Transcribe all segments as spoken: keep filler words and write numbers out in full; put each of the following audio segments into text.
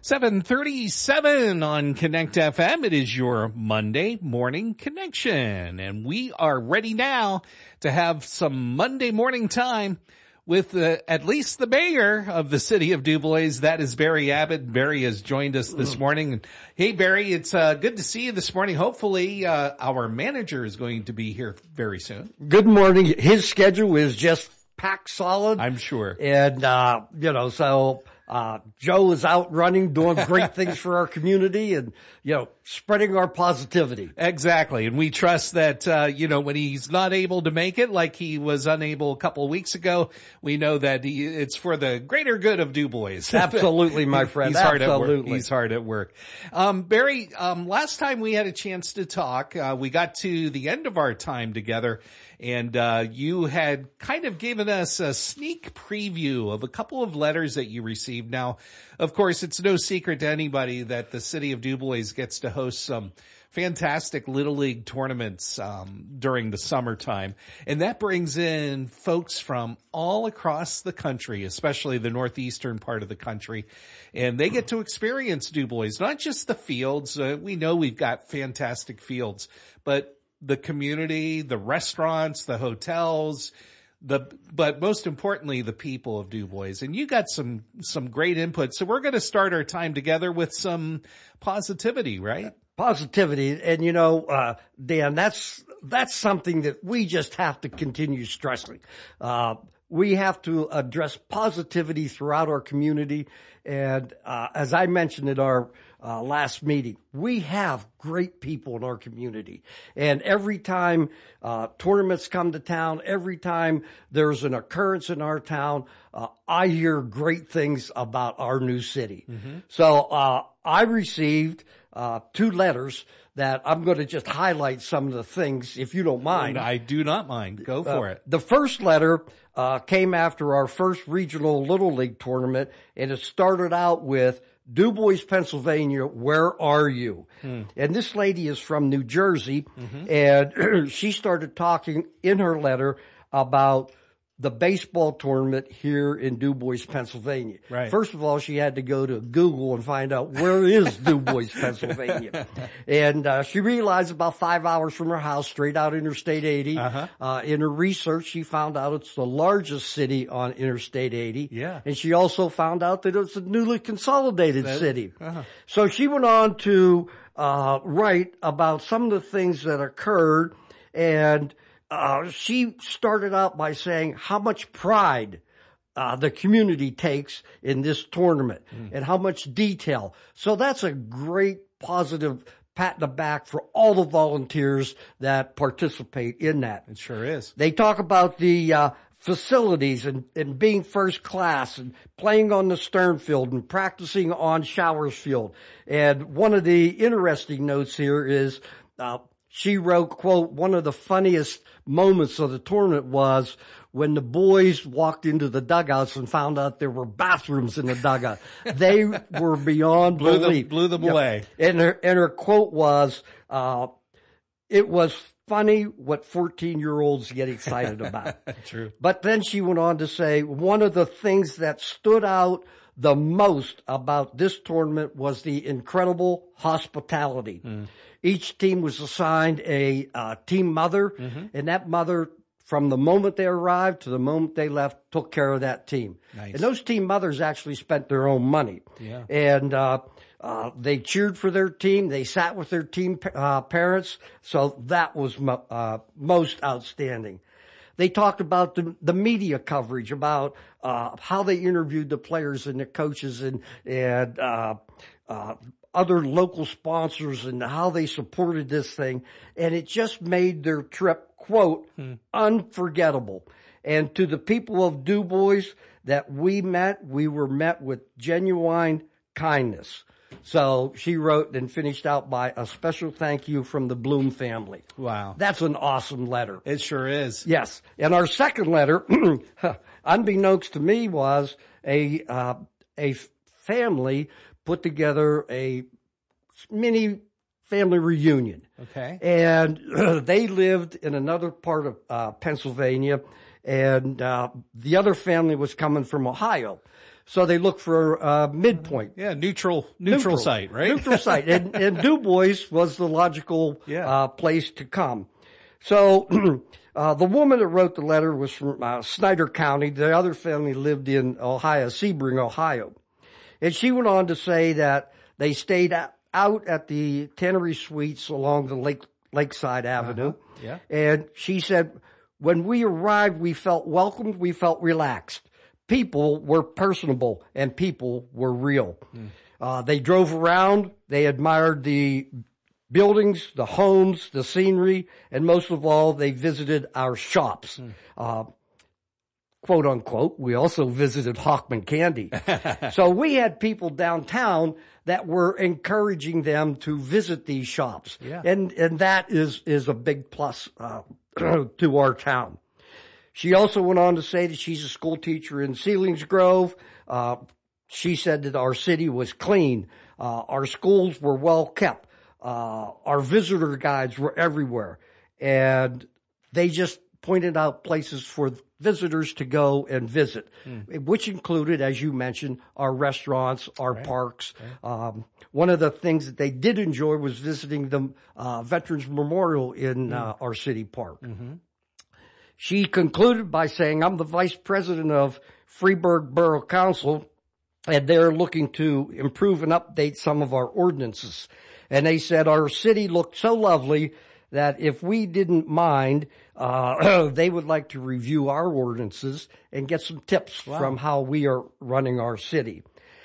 seven thirty-seven on Connect F M. It is your Monday morning connection, and we are ready now to have some Monday morning time with uh, at least the mayor of the city of DuBois. That is Barry Abbott. Barry has joined us this morning. Hey, Barry, it's uh, good to see you this morning. Hopefully, uh, our manager is going to be here very soon. Good morning. His schedule is just packed solid. I'm sure. And, uh, you know, so... Uh, Joe is out running, doing great things for our community and, you know, spreading our positivity. Exactly. And we trust that, uh, you know, when he's not able to make it, like he was unable a couple of weeks ago, we know that he, it's for the greater good of DuBois. Absolutely, my friend. He's hard Absolutely. at work. He's hard at work. Um, Barry, um, last time we had a chance to talk, uh, we got to the end of our time together. And, uh, you had kind of given us a sneak preview of a couple of letters that you received. Now, of course, it's no secret to anybody that the city of DuBois gets to host some fantastic Little League tournaments, um, during the summertime. And that brings in folks from all across the country, especially the northeastern part of the country. And they get to experience DuBois, not just the fields. Uh, we know we've got fantastic fields, but the community, the restaurants, the hotels, the, but most importantly, the people of DuBois. And you got some, some great input. So we're going to start our time together with some positivity, right? Positivity. And you know, uh, Dan, that's, that's something that we just have to continue stressing. Uh, we have to address positivity throughout our community. And, uh, as I mentioned in our, uh, last meeting, we have great people in our community. And every time, uh, tournaments come to town, every time there's an occurrence in our town, uh, I hear great things about our new city. Mm-hmm. So, uh, I received, uh, two letters that I'm going to just highlight some of the things, if you don't mind. I do not mind. Go for uh, it. The first letter uh came after our first regional Little League tournament, and it started out with, DuBois, Pennsylvania, where are you? Hmm. And this lady is from New Jersey, mm-hmm. and she started talking in her letter about the baseball tournament here in DuBois, Pennsylvania. Right. First of all, she had to go to Google and find out where is DuBois, Pennsylvania. And uh, she realized about five hours from her house, straight out Interstate eighty. Uh-huh. Uh, in her research, she found out it's the largest city on Interstate eighty. Yeah. And she also found out that it's a newly consolidated that, city. Uh-huh. So she went on to uh write about some of the things that occurred, and Uh, she started out by saying how much pride, uh, the community takes in this tournament mm. and how much detail. So that's a great positive pat in the back for all the volunteers that participate in that. It sure is. They talk about the, uh, facilities and, and being first class and playing on the Stern Field and practicing on Showers Field. And one of the interesting notes here is, uh, she wrote, quote, one of the funniest moments of the tournament was when the boys walked into the dugouts and found out there were bathrooms in the dugout. They were beyond blew belief. Them, blew them yeah. away. And her, and her quote was, uh, it was funny what fourteen-year-olds get excited about. True. But then she went on to say, one of the things that stood out the most about this tournament was the incredible hospitality. Mm. Each team was assigned a uh, team mother, mm-hmm. and that mother, from the moment they arrived to the moment they left, took care of that team. Nice. And those team mothers actually spent their own money. Yeah. And uh, uh they cheered for their team. They sat with their team uh, parents. So that was mo- uh most outstanding. They talked about the, the media coverage, about uh how they interviewed the players and the coaches and and uh uh other local sponsors and how they supported this thing. And it just made their trip, quote, hmm. unforgettable. And to the people of DuBois that we met, we were met with genuine kindness. So she wrote and finished out by a special thank you from the Bloom family. Wow. That's an awesome letter. It sure is. Yes. And our second letter, unbeknownst to me, was a, uh, a family put together a mini family reunion. Okay. And uh, they lived in another part of uh, Pennsylvania, and uh, the other family was coming from Ohio. So they look for a midpoint. Yeah, neutral, neutral, neutral site, right? Neutral site. And, and Du Bois was the logical yeah. uh, place to come. So uh, the woman that wrote the letter was from uh, Snyder County. The other family lived in Ohio, Sebring, Ohio. And she went on to say that they stayed out at the Tannery Suites along the Lake Lakeside Avenue. Uh-huh. Yeah. And she said, when we arrived, we felt welcomed, we felt relaxed. People were personable and people were real. Mm. Uh, they drove around, they admired the buildings, the homes, the scenery, and most of all, they visited our shops. Mm. Uh, quote unquote, we also visited Hockman Candy. So we had people downtown that were encouraging them to visit these shops. Yeah. And, and that is, is a big plus, uh, to our town. She also went on to say that she's a school teacher in Selinsgrove. Uh, she said that our city was clean. Uh, our schools were well kept. Uh, our visitor guides were everywhere. And they just pointed out places for visitors to go and visit, mm. which included, as you mentioned, our restaurants, our right. parks. Right. Um, one of the things that they did enjoy was visiting the uh, Veterans Memorial in mm. uh, our city park. Mm-hmm. She concluded by saying, I'm the vice president of Freeburg Borough Council, and they're looking to improve and update some of our ordinances. And they said our city looked so lovely that if we didn't mind, uh, they would like to review our ordinances and get some tips wow. from how we are running our city.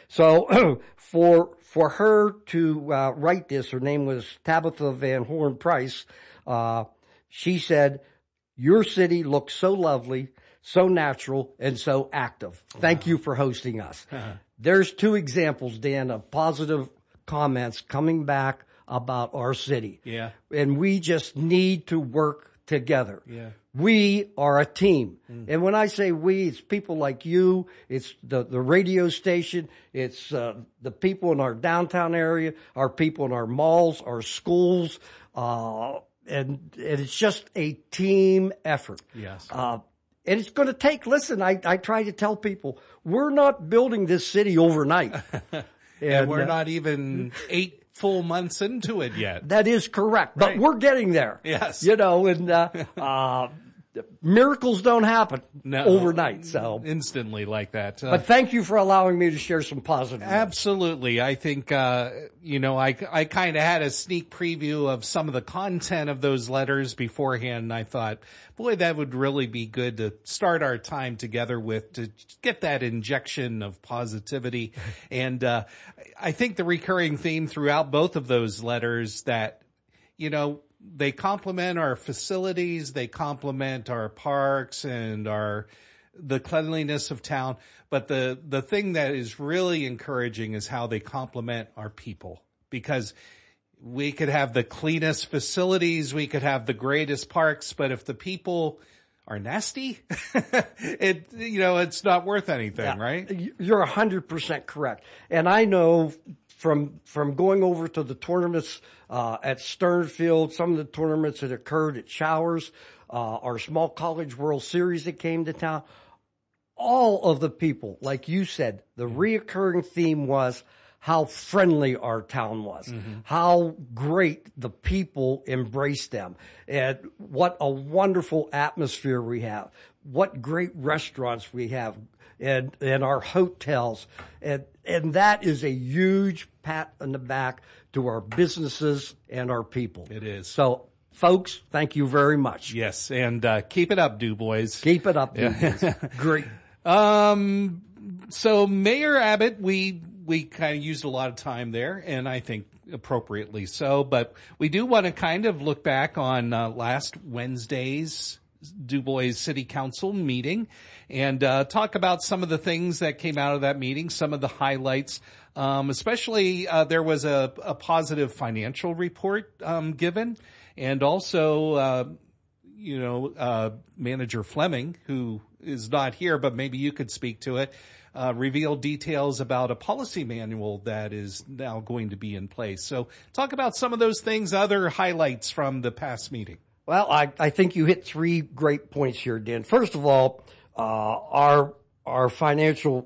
So for for her to uh, write this, her name was Tabitha Van Horn Price, uh, she said, your city looks so lovely, so natural, and so active. Thank wow. you for hosting us. Uh-huh. There's two examples, Dan, of positive comments coming back about our city. Yeah. And we just need to work together. Yeah. We are a team. Mm. And when I say we, it's people like you, it's the, the radio station, it's uh, the people in our downtown area, our people in our malls, our schools, uh, and, and it's just a team effort. Yes. Uh, and it's going to take, listen, I, I try to tell people, we're not building this city overnight. and, and we're uh, not even eight full months into it yet. That is correct, but right. we're getting there. Yes. You know, and, uh, uh, miracles don't happen no, overnight, so. Instantly like that. Uh, but thank you for allowing me to share some positive news. Absolutely. I think, uh, you know, I, I kind of had a sneak preview of some of the content of those letters beforehand, and I thought, boy, that would really be good to start our time together with, to get that injection of positivity. And, uh, I think the recurring theme throughout both of those letters that, you know, they complement our facilities, they complement our parks and our, the cleanliness of town. But the, the thing that is really encouraging is how they complement our people, because we could have the cleanest facilities, we could have the greatest parks, but if the people are nasty, it, you know, it's not worth anything, yeah, right? You're a hundred percent correct. And I know from, from going over to the tournaments, uh, at Sternfield, some of the tournaments that occurred at Showers, uh, our small college World Series that came to town, all of the people, like you said, the reoccurring theme was how friendly our town was, mm-hmm. how great the people embraced them, and what a wonderful atmosphere we have, what great restaurants we have, and, and our hotels. And, and that is a huge pat on the back to our businesses and our people. It is. So, folks, thank you very much. Yes, and uh, keep it up, Du Bois. Keep it up, Du Bois. Great. Um, so Mayor Abbott, we, we kind of used a lot of time there, and I think appropriately so, but we do want to kind of look back on uh, last Wednesday's Du Bois City Council meeting and uh, talk about some of the things that came out of that meeting, some of the highlights. Um, especially, uh, there was a, a positive financial report um, given, and also, uh, you know, uh, Manager Fleming, who is not here, but maybe you could speak to it, uh, revealed details about a policy manual that is now going to be in place. So talk about some of those things, other highlights from the past meeting. Well, I, I think you hit three great points here, Dan. First of all, uh, our, our financial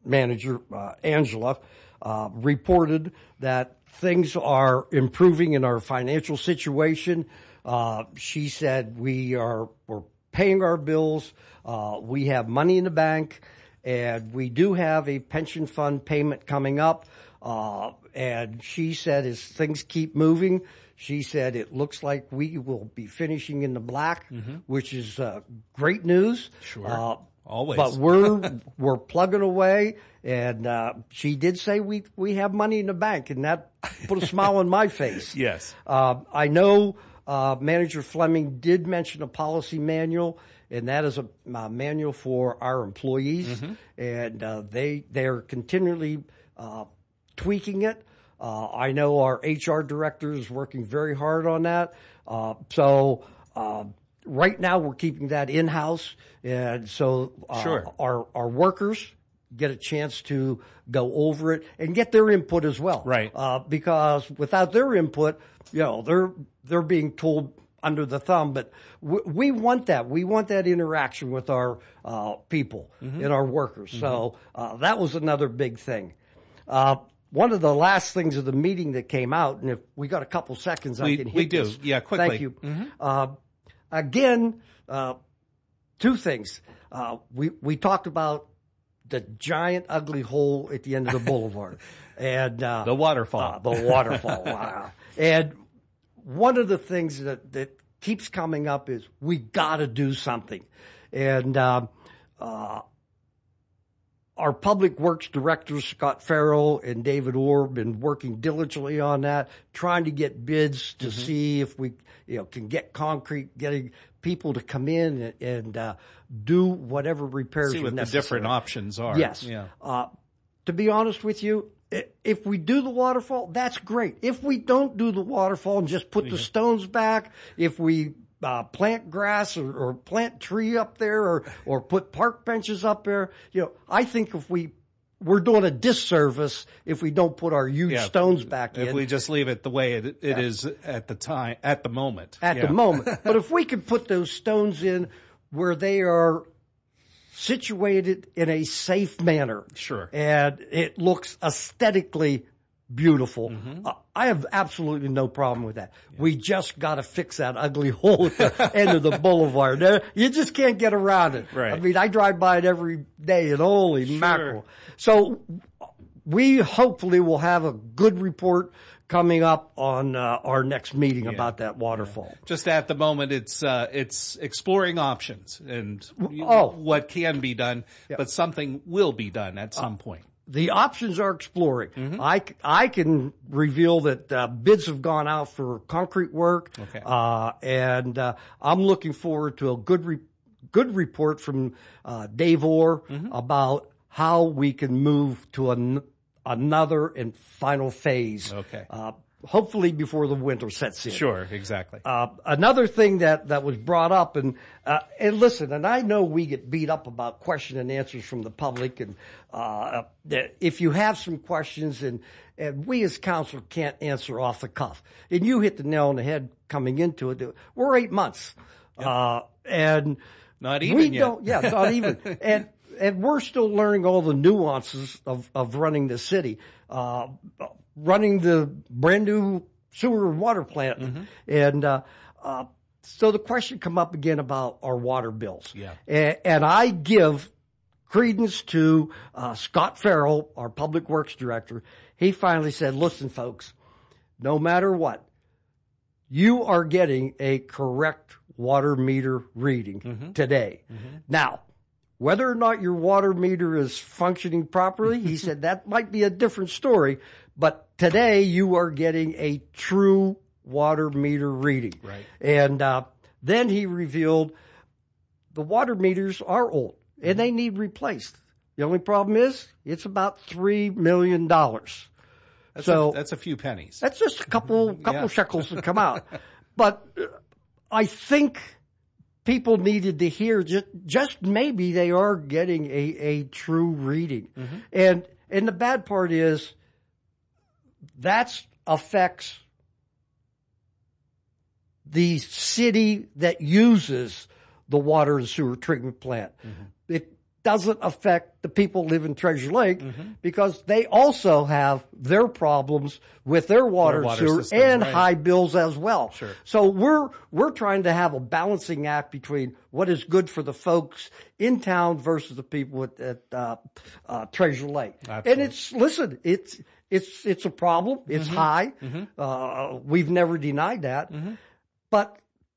manager, uh, Angela, uh, reported that things are improving in our financial situation. Uh, she said we are, we're paying our bills. Uh, we have money in the bank, and we do have a pension fund payment coming up. Uh, and she said as things keep moving, she said it looks like we will be finishing in the black, mm-hmm. which is, uh, great news. Sure. Uh, Always. But we're, we're plugging away, and, uh, she did say we, we have money in the bank, and that put a smile on my face. Yes. Uh, I know, uh, Manager Fleming did mention a policy manual, and that is a, a manual for our employees, mm-hmm. and, uh, they, they're continually, uh, tweaking it. Uh, I know our H R director is working very hard on that. Uh, so, uh, right now we're keeping that in-house. And so, uh, sure. our, our workers get a chance to go over it and get their input as well. Right. Uh, because without their input, you know, they're, they're being told under the thumb, but we, we want that. We want that interaction with our, uh, people mm-hmm. and our workers. Mm-hmm. So, uh, that was another big thing. Uh, One of the last things of the meeting that came out, and if we got a couple seconds, we, I can hit We do. this. Yeah, quickly. Thank you. Mm-hmm. Uh, again, uh, two things. Uh, we, we talked about the giant ugly hole at the end of the boulevard. And, uh, the waterfall. Uh, the waterfall. Wow. And one of the things that, that keeps coming up is we gotta do something. And, uh, uh, our Public Works directors, Scott Farrell and David Orr, been working diligently on that, trying to get bids to mm-hmm. see if we, you know, can get concrete, getting people to come in and, and uh, do whatever repairs see are what necessary. the different options are. Yes. Yeah. Uh, to be honest with you, if we do the waterfall, that's great. If we don't do the waterfall and just put yeah. the stones back, if we Uh, plant grass or, or plant tree up there or, or put park benches up there. You know, I think if we, we're doing a disservice if we don't put our huge yeah, stones back if in. If we just leave it the way it, it yeah. is at the time, at the moment. At yeah. the moment. But if we could put those stones in where they are situated in a safe manner. Sure. And it looks aesthetically beautiful. Mm-hmm. Uh, I have absolutely no problem with that. Yeah. We just got to fix that ugly hole at the end of the boulevard. There, you just can't get around it. Right. I mean, I drive by it every day, and holy sure. mackerel. So we hopefully will have a good report coming up on uh, our next meeting yeah. about that waterfall. Yeah. Just at the moment, it's uh, it's exploring options and oh. what can be done, yeah. but something will be done at some uh, point. The options are exploring. Mm-hmm. I, I can reveal that uh, bids have gone out for concrete work, okay. uh, and uh, I'm looking forward to a good re- good report from uh, Dave Orr mm-hmm. about how we can move to an, another and final phase. Okay. Uh, hopefully before the winter sets in. Sure, exactly. Uh, another thing that, that was brought up, and, uh, and listen, and I know we get beat up about question and answers from the public, and, uh, if you have some questions and, and we as council can't answer off the cuff, and you hit the nail on the head coming into it, we're eight months. Yep. Uh, and not even we yet. don't, yeah, not even. and, and we're still learning all the nuances of, of running the city. Uh, running the brand new sewer and water plant. Mm-hmm. And, uh, uh, so the question come up again about our water bills. Yeah. And, and I give credence to, uh, Scott Farrell, our Public Works Director. He finally said, listen, folks, no matter what, you are getting a correct water meter reading mm-hmm. today. Mm-hmm. Now, whether or not your water meter is functioning properly, he said that might be a different story. But today you are getting a true water meter reading. Right. And uh, then he revealed the water meters are old and they need replaced. The only problem is it's about three million dollars. That's so a, that's a few pennies. That's just a couple couple yeah. shekels that come out. But uh, I think people needed to hear just, just maybe they are getting a, a true reading. Mm-hmm. And, and the bad part is that affects the city that uses the water and sewer treatment plant. Mm-hmm. It, doesn't affect the people who live in Treasure Lake mm-hmm. because they also have their problems with their water, their water sewer system, and right. high bills as well. Sure. So we're, we're trying to have a balancing act between what is good for the folks in town versus the people at, at uh, uh, Treasure Lake. Absolutely. And it's, listen, it's, it's, it's a problem. It's mm-hmm. high. Mm-hmm. Uh, we've never denied that. Mm-hmm. But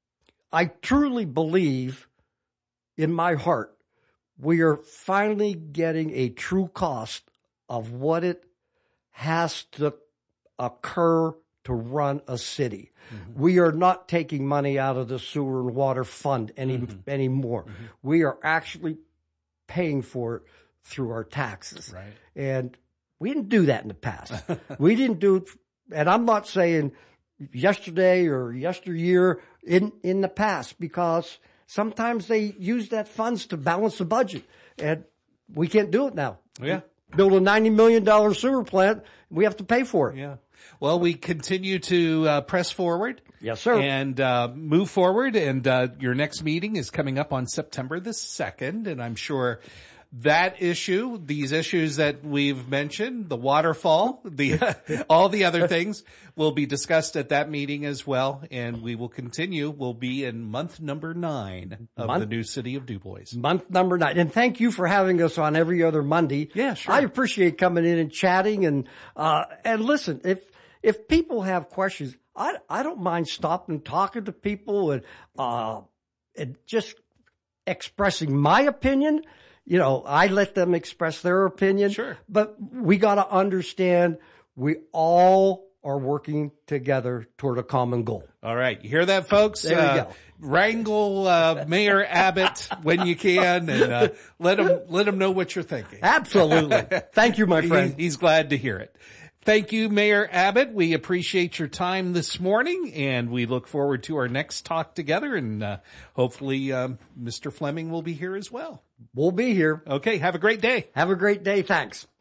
I truly believe in my heart we are finally getting a true cost of what it has to occur to run a city. Mm-hmm. We are not taking money out of the sewer and water fund any mm-hmm. anymore. Mm-hmm. We are actually paying for it through our taxes. Right. And we didn't do that in the past. We didn't do it, and I'm not saying yesterday or yesteryear in, in the past, because sometimes they use that funds to balance the budget, and we can't do it now. Yeah. Build a ninety million dollars sewer plant, we have to pay for it. Yeah. Well, we continue to uh, press forward. Yes, sir. And uh, move forward, and uh, your next meeting is coming up on September the second, and I'm sure that issue, these issues that we've mentioned, the waterfall, the all the other things will be discussed at that meeting as well. And we will continue. We'll be in month number nine of month, the new city of DuBois. Month number nine. And thank you for having us on every other Monday. Yeah, sure. I appreciate coming in and chatting. And, uh, and listen, if, if people have questions, I, I don't mind stopping and talking to people and, uh, and just expressing my opinion. You know, I let them express their opinion. Sure. But we got to understand we all are working together toward a common goal. All right. You hear that, folks? There you uh, go. Wrangle uh, Mayor Abbott when you can, and uh, let him let him know what you're thinking. Absolutely. Thank you, my friend. He, he's glad to hear it. Thank you, Mayor Abbott. We appreciate your time this morning, and we look forward to our next talk together, and uh, hopefully um, Mister Fleming will be here as well. We'll be here. Okay, have a great day. Have a great day. Thanks.